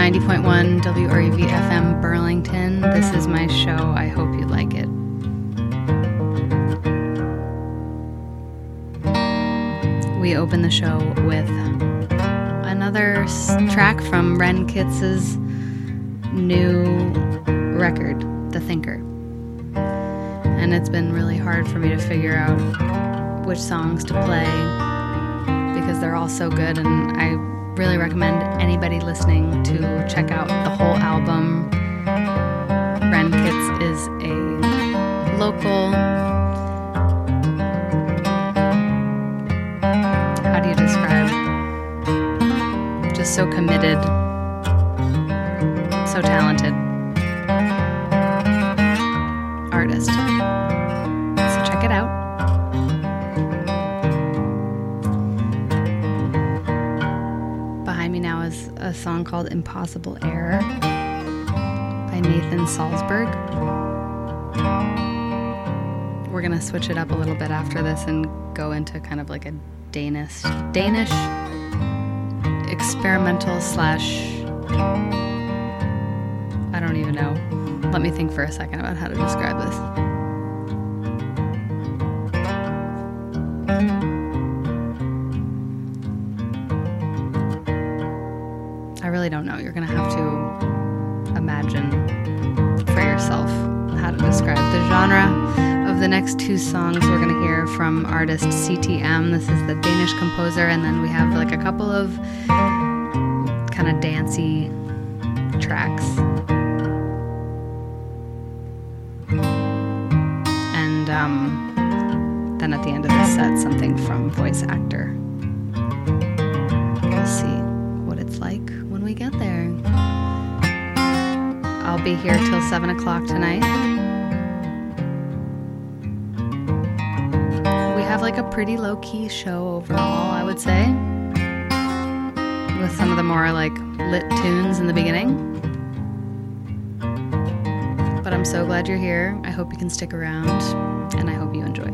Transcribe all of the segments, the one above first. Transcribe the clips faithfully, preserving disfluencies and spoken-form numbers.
ninety point one W R U V F M Burlington. This is my show. I hope you like it. We open the show with another track from Ren Kitz's new record, The Thinker. And it's been really hard for me to figure out which songs to play because they're all so good, and I really recommend anybody listening to check out the whole album. Ren Kitz is a local, how do you describe, just so committed, so talented artist. So check it out. Behind me now is a song called Impossible Air by Nathan Salzberg. We're gonna switch it up a little bit after this and go into kind of like a Danish Danish experimental slash, I don't even know. Let me think for a second about how to describe this. I really don't know. You're going to have to imagine for yourself how to describe the genre of the next two songs. We're going to hear from artist C T M. This is the Danish composer, and then we have like a couple of kind of dancey tracks. And um, then at the end of the set, something from voice actor. We'll see what it's like when we get there. I'll be here till seven o'clock tonight. We have like a pretty low-key show overall, I would say, with some of the more like lit tunes in the beginning. But I'm so glad you're here. I hope you can stick around, and I hope you enjoy.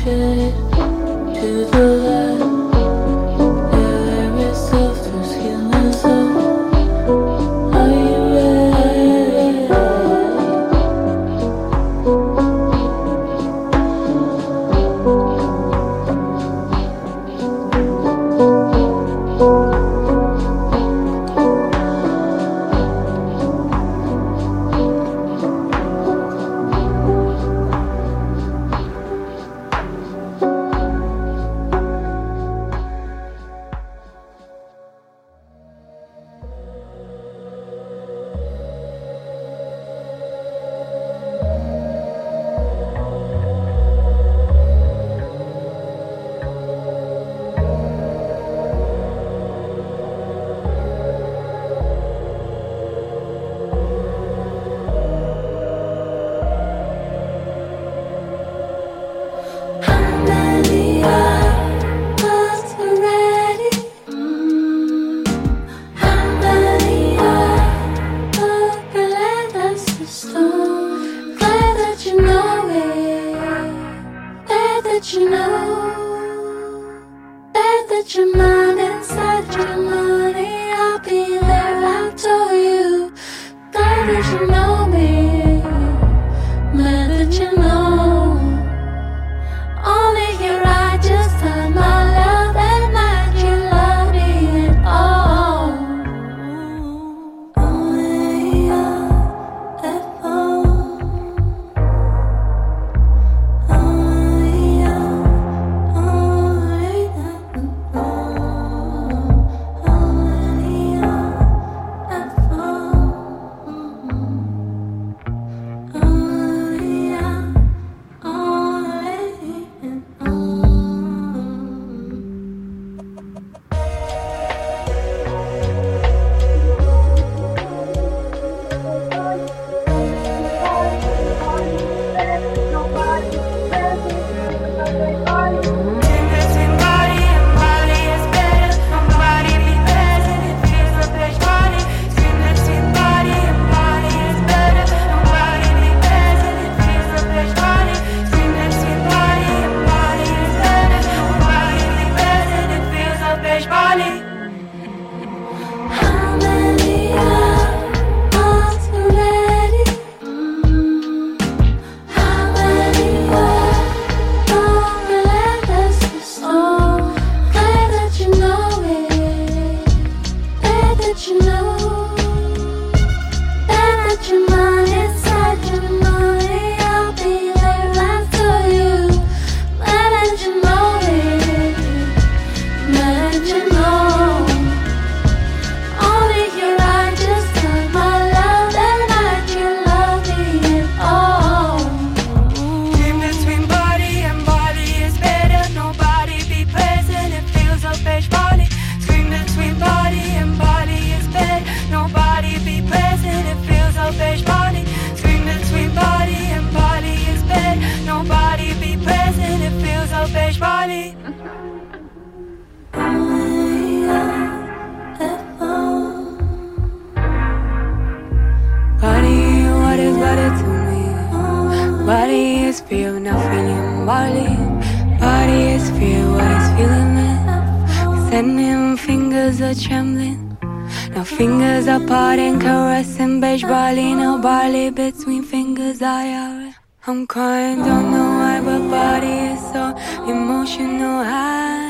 I'm crying, don't know why, but body is so emotional high.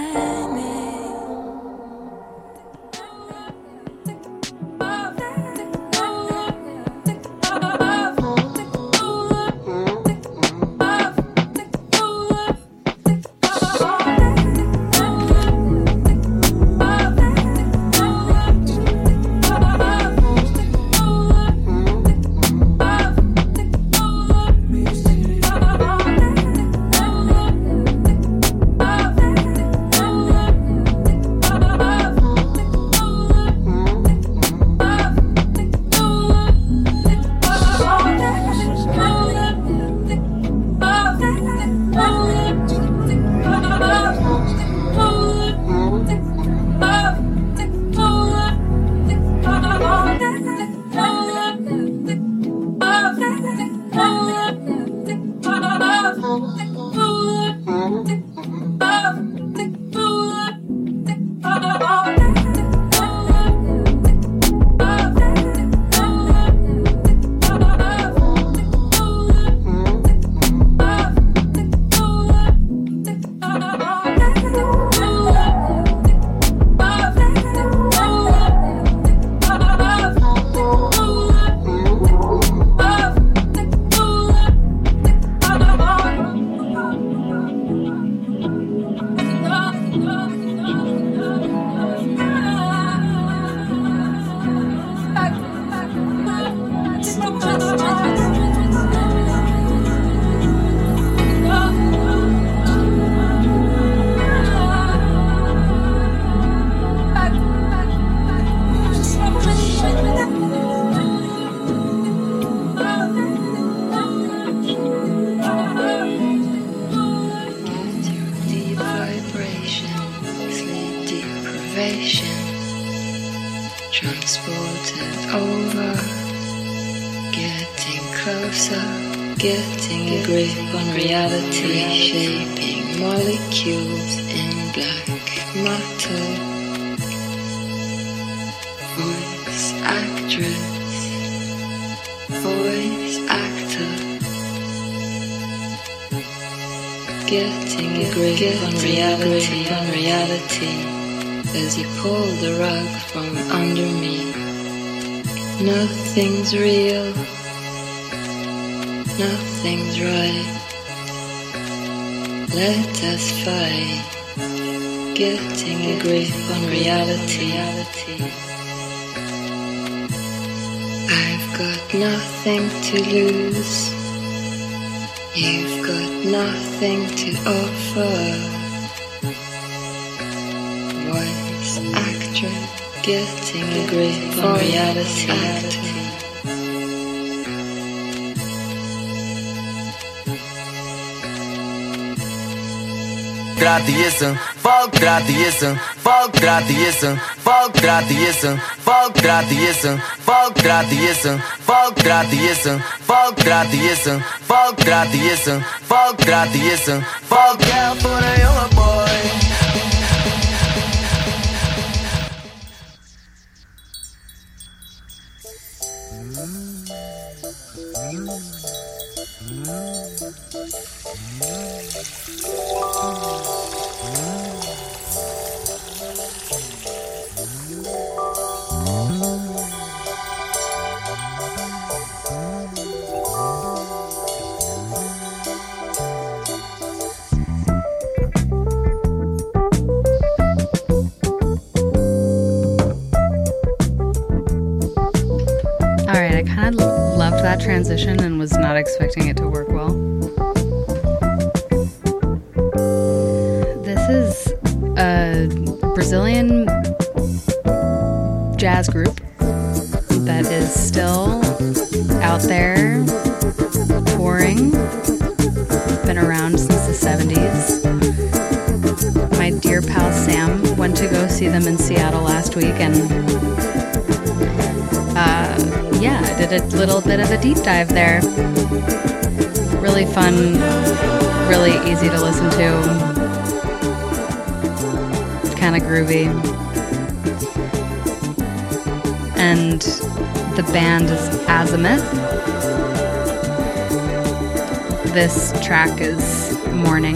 station, transported over, getting closer, getting a grip on reality, shaping molecules in black matter. Voice actress, voice actor, getting a grip on reality, on reality, as you pull the rug from under me. Nothing's real, nothing's right. Let us fight, getting a grip on reality. I've got nothing to lose, you've got nothing to offer. Voice actress, getting a grip on reality. Atheism, fuck atheism, fuck atheism, fuck atheism, fuck atheism, fuck atheism, fuck atheism, fuck atheism, fuck atheism, fuck atheism, fuck yeah for the young boy. Transition and was not expecting it to work well. This is a Brazilian jazz group that is still out there touring. Been around since the seventies. My dear pal Sam went to go see them in Seattle last week, and uh yeah, I did a little bit of a deep dive there. Really fun, really easy to listen to, kind of groovy. And the band is Azimuth. This track is Morning.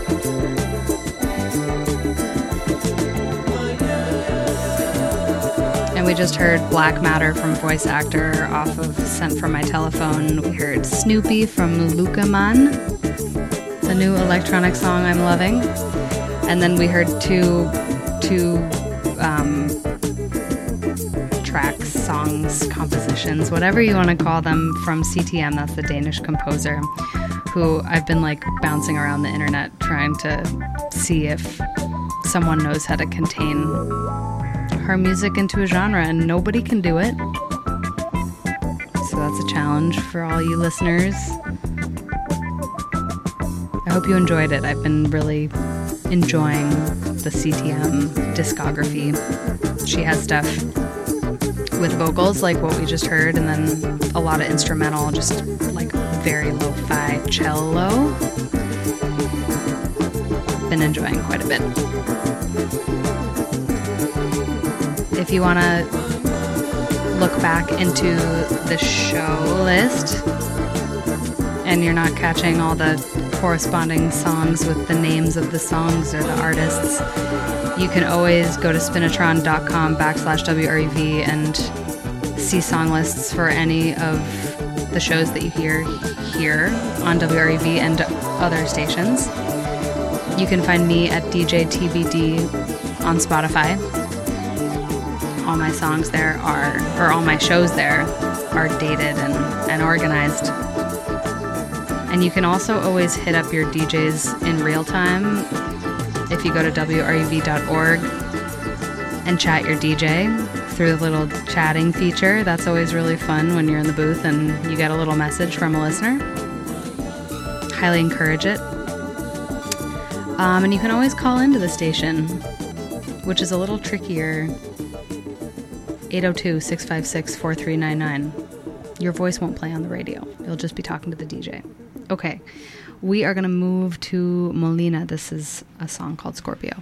We just heard Black Matter from Voice Actor off of Sent From My Telephone. We heard Snoopy from Luca Man, the new electronic song I'm loving. And then we heard two two um, tracks, songs, compositions, whatever you want to call them, from C T M. That's the Danish composer who I've been like bouncing around the internet trying to see if someone knows how to contain her music into a genre, and nobody can do it. So that's a challenge for all you listeners. I hope you enjoyed it. I've been really enjoying the C T M discography. She has stuff with vocals like what we just heard, and then a lot of instrumental, just like very lo-fi cello. Been enjoying quite a bit. If you want to look back into the show list and you're not catching all the corresponding songs with the names of the songs or the artists, you can always go to spinatron.com backslash WREV and see song lists for any of the shows that you hear here on W R E V and other stations. You can find me at D J T B D on Spotify. All my songs there are, or all my shows there are dated and, and organized. And you can also always hit up your D Js in real time if you go to W R E V dot org and chat your D J through the little chatting feature. That's always really fun when you're in the booth and you get a little message from a listener. Highly encourage it. Um, and you can always call into the station which is a little trickier, eight oh two, six five six, four three nine nine. Your voice won't play on the radio. You'll just be talking to the D J. Okay, we are going to move to Molina. This is a song called Scorpio.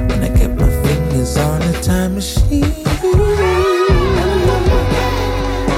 Time machine.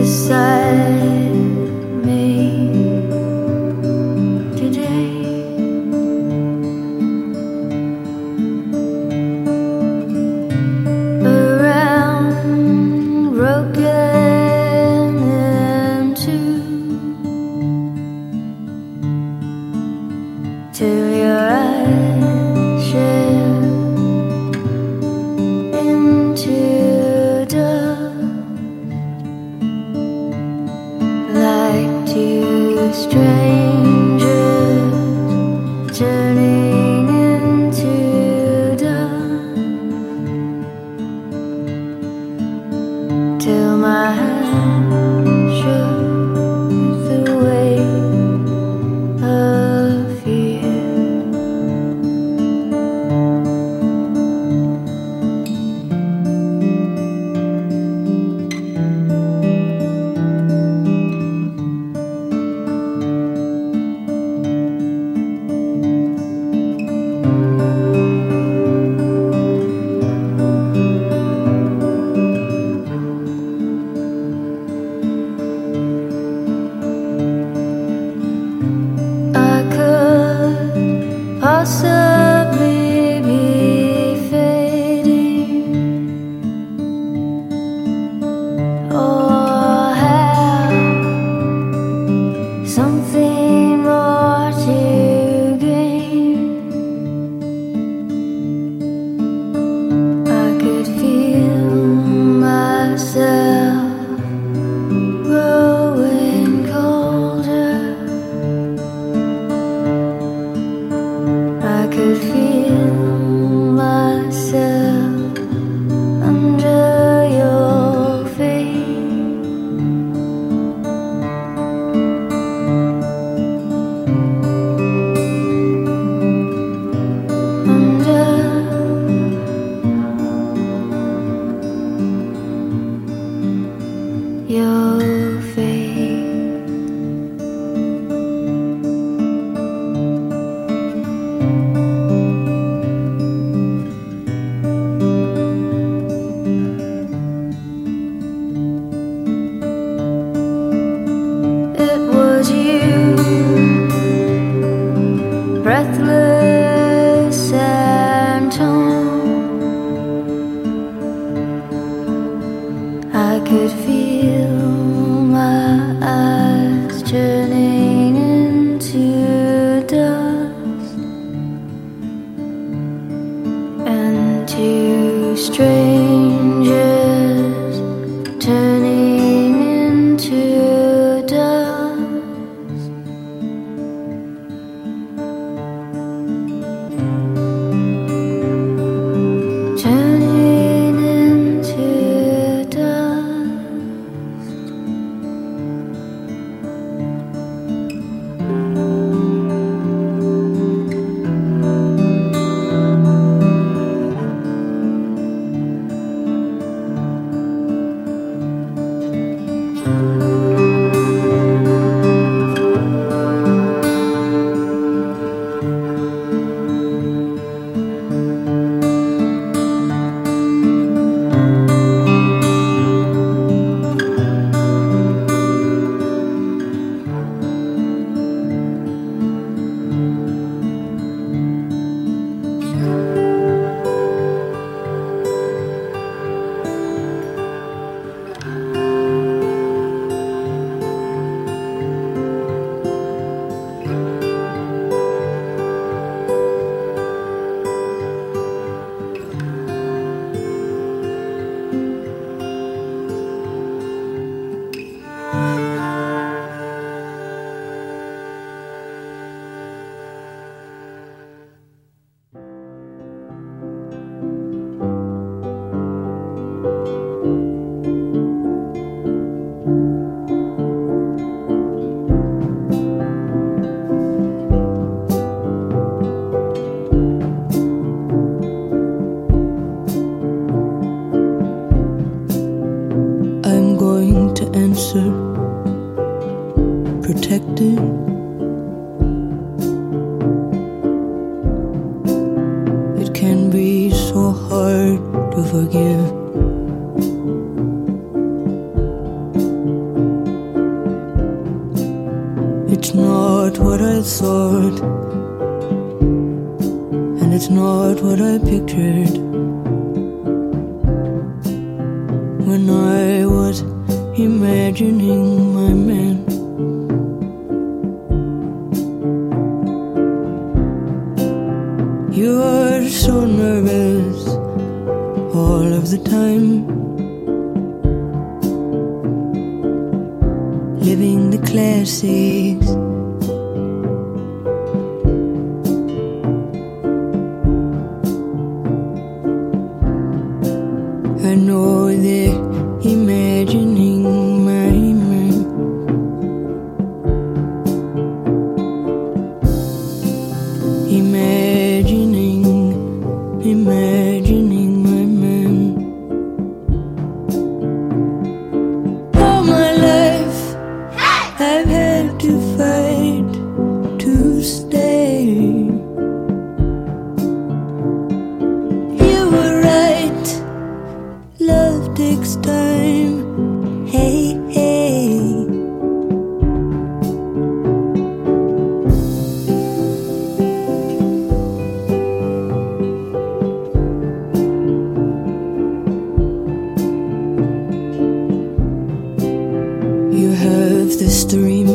to forgive. It's not what I thought, and it's not what I pictured when I was imagining my man. You're so nervous all of the time, living the classics. I know they're imagining my man. Imagining, imagining my man. All my life I've had to fight to stay. You were right, love takes time. Hey, hey. You have this dream.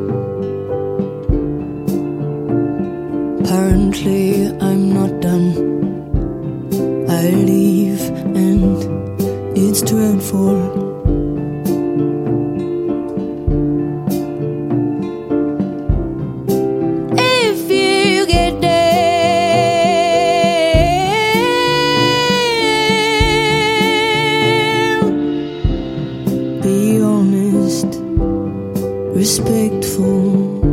Apparently I'm not done. I leave and it's dreadful. If you get down, be honest, respectful.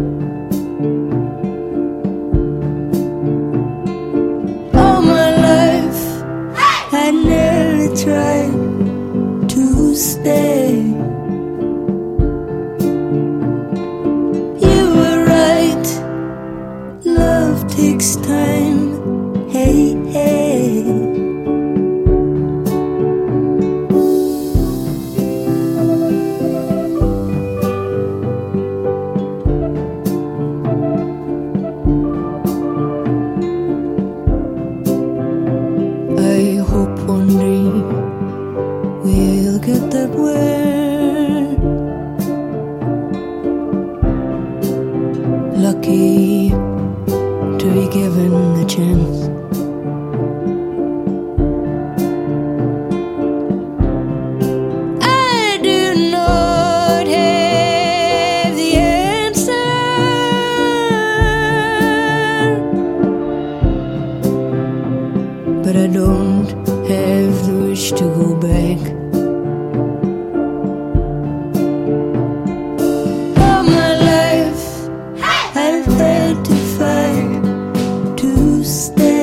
All my life I never tried to stay. You were right, love takes time. Hey, hey. I hope one day we'll get that way. Lucky to be given the chance. I do not have the answer, but I don't have the wish to go back. All my life I've had to fight to stay.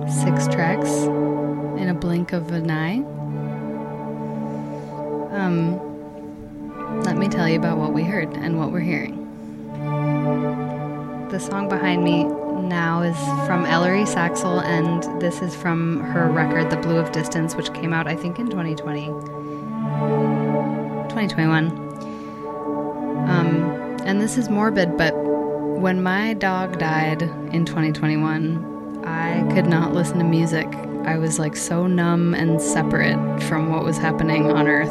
Six tracks in a blink of an eye. Um, let me tell you about what we heard and what we're hearing. The song behind me now is from Ellery Saxel, and this is from her record, The Blue of Distance, which came out, I think, in twenty twenty. twenty twenty-one. Um, and this is morbid, but when my dog died in twenty twenty-one, I could not listen to music. I was like so numb and separate from what was happening on Earth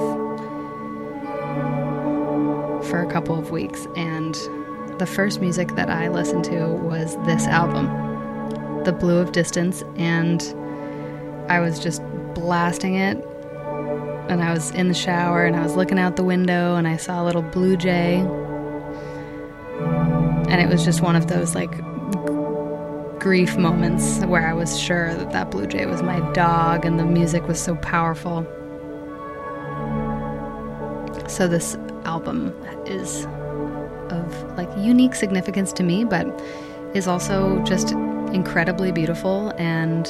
for a couple of weeks, and the first music that I listened to was this album, The Blue of Distance, and I was just blasting it, and I was in the shower, and I was looking out the window, and I saw a little blue jay, and it was just one of those, like, grief moments where I was sure that that blue jay was my dog, and the music was so powerful. So this album is of like unique significance to me, but is also just incredibly beautiful, and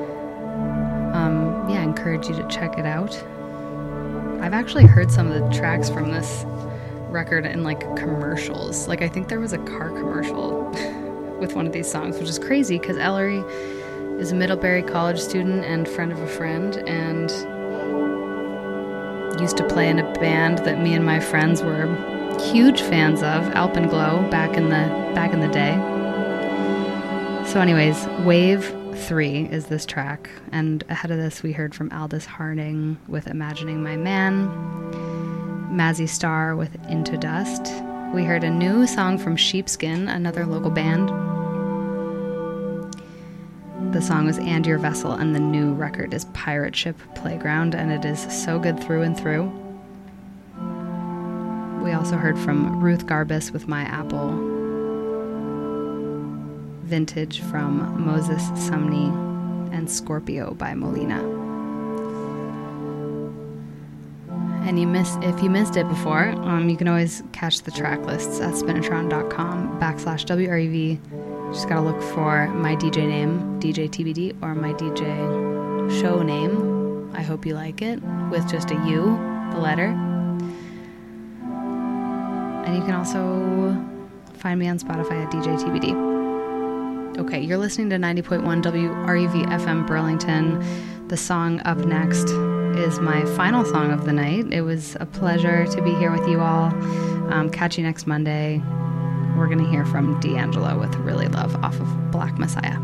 um, yeah, I encourage you to check it out. I've actually heard some of the tracks from this record in like commercials. Like I think there was a car commercial with one of these songs, which is crazy because Ellery is a Middlebury College student and friend of a friend, and used to play in a band that me and my friends were huge fans of, Alpenglow, back in the back in the day. So anyways, Wave three is this track, and ahead of this we heard from Aldous Harding with Imagining My Man, Mazzy Star with Into Dust. We heard a new song from Sheepskin, another local band. The song was And Your Vessel, and the new record is Pirate Ship Playground, and it is so good through and through. We also heard from Ruth Garbus with My Apple, Vintage from Moses Sumney, and Scorpio by Molina. And you miss, if you missed it before, um, you can always catch the track lists at spinatron.com backslash WREV. Just gotta look for my D J name, D J T B D, or my D J show name. I hope you like it, with just a U, the letter. And you can also find me on Spotify at D J T B D. Okay, you're listening to ninety point one W R E V F M Burlington. The song up next is my final song of the night. It was a pleasure to be here with you all. Um, catch you next Monday. We're going to hear from D'Angelo with Really Love off of Black Messiah.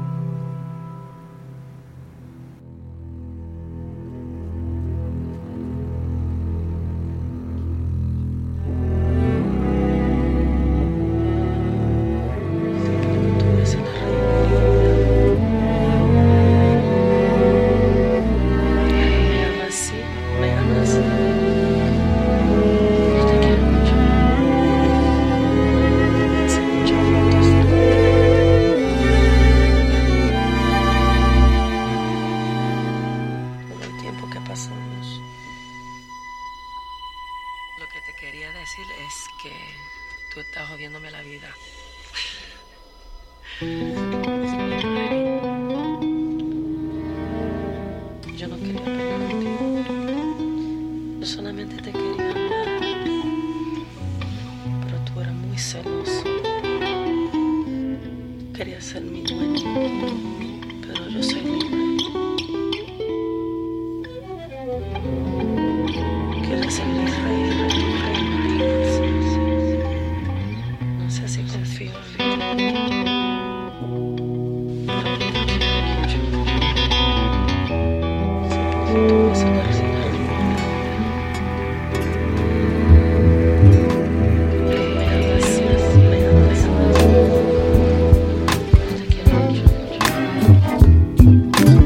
Thank you.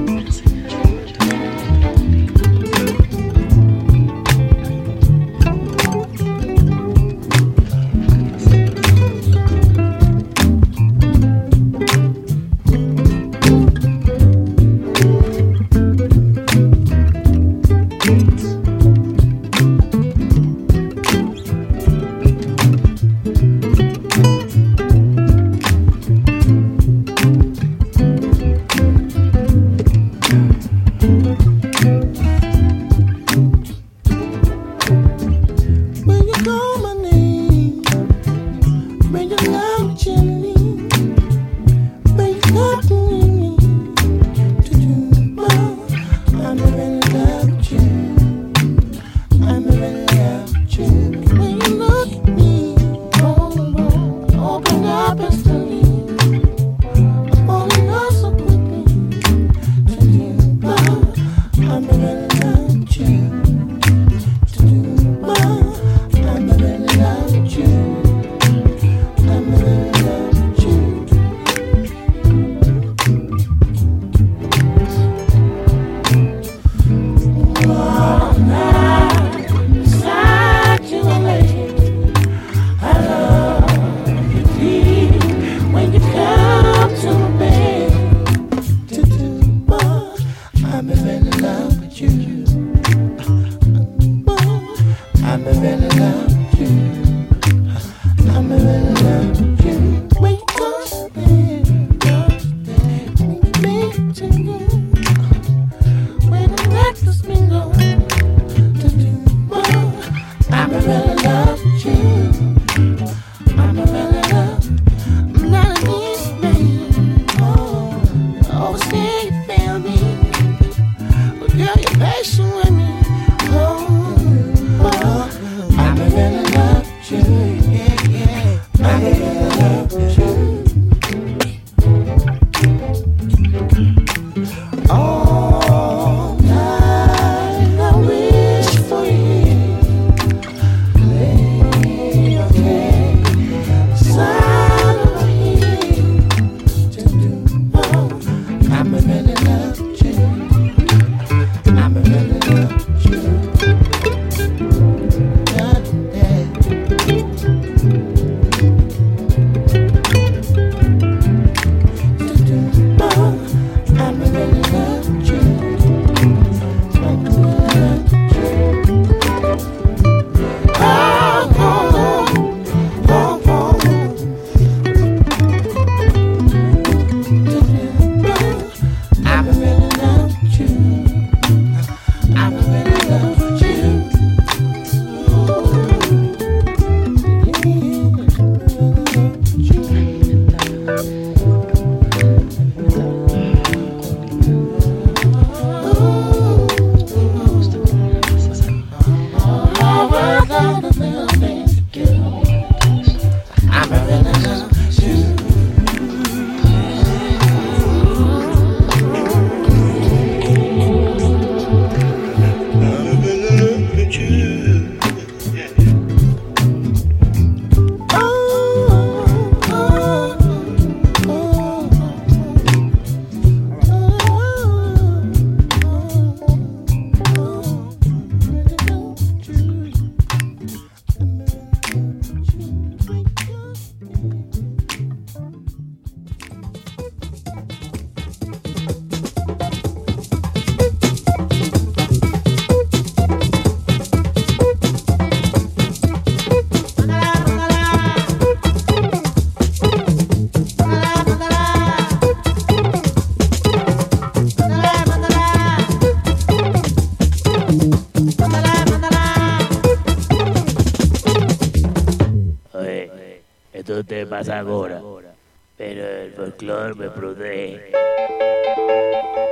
pasa ahora, pero el folclore me protege.